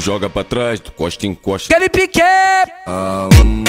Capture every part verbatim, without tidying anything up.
joga pra trás, tu costa, encosta. Aquele pique! Ah, hum.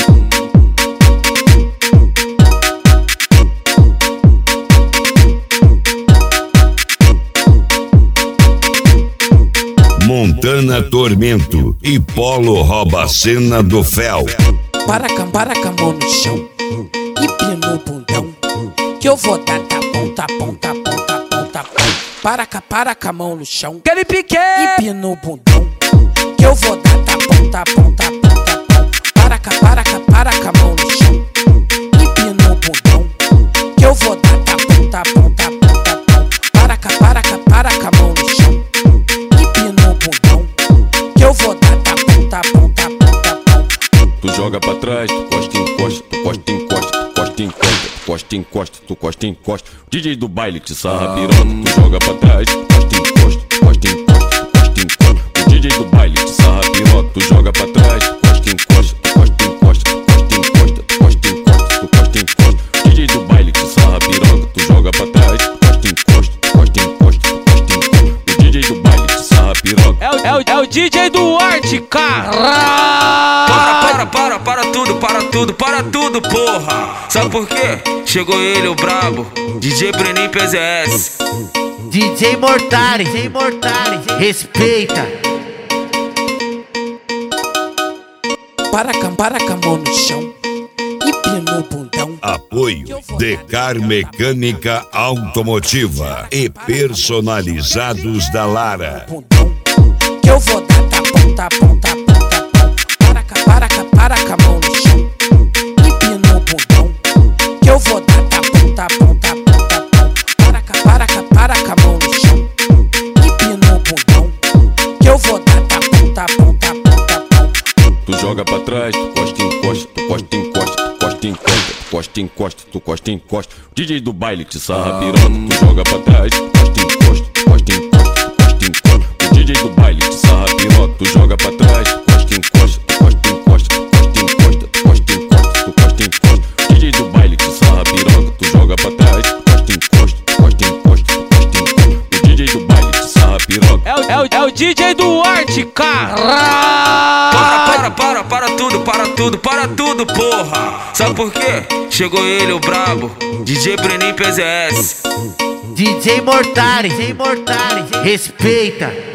Montana Tormento e Polo rouba a cena do Fel. Para com, para com a mão no chão e pino o bundão, que eu vou dar tá bom, tá bom, tá bom, tá bom, tá bom. Para com, para com a mão no chão, aquele pique e pino o bundão, que eu vou dar tá bom, tá bom, tá bom, tá bom. Para com, para com, para com a mão no chão e pino o bundão, que eu vou dar tá bom, tá bom, tá bom, tá bom. Para com, para com, para com a mão no chão e pino o bundão, que eu vou dar tá bom, tá bom, tá bom, tá bom. Tu joga pra trás, tu costa, encosta, tu costa, encosta, tu costa, encosta, tu costa, encosta, tu costa, encosta. D J do baile te sarra piroca, tu joga pra trás, tu costa, encosta, tu costa, encosta, tu costa, encosta. O D J do baile te sarra piroca, tu joga pra trás, tu costa, encosta, tu costa, encosta, tu costa, encosta, tu costa, encosta, tu costa, encosta. O D J do baile te sarra piroca, tu joga pra trás, tu costa, encosta, tu costa, encosta, tu costa, encosta. O D J do baile te sarra piroca. É o, é o, é o D J do Arte, cara. Para, para, para, para tudo, para tudo, para tudo, porra! Sabe por quê? Chegou ele, o brabo, D J Breninho P Z S. D J Mortari, D J Mortari, respeita. Para com, para com a mão no chão e pino o bundão. Apoio Decar Mecânica Automotiva e Personalizados da Lara. Bundão, que eu vou dar tá bom, tá bom, tá bom, tá bom. Para com, para com, para com a mão no chão e pino o bundão, que eu vou dar tá bom, tá bom, tá bom, tá bom. Para com, para com, para com a mão no chão e pino o bundão, que eu vou dar tá bom, tá bom, tá bom, tá bom. Tu joga pra trás, tu costa, encosta, tu costa, encosta, tu costa, encosta, tu costa, encosta, tu costa, encosta. D J do baile te sarra piroca, tu joga pra trás, tu costa, encosta, tu costa, encosta, tu costa, encosta. O D J do baile te sarra piroca, tu joga pra trás, tu costa, encosta, tu costa, encosta, tu costa, encosta, tu costa, encosta, tu costa, encosta. O D J do baile te sarra piroca, tu joga pra trás, tu costa, encosta, tu costa, encosta, tu costa, encosta. O D J do baile te sarra piroca. É o, é o, é o D J do Arte, cara. Para, para, para, para tudo, para tudo, para tudo, porra! Sabe por quê? Chegou ele, o brabo, D J Breninho P Z S. D J Mortari, D J Mortari, respeita.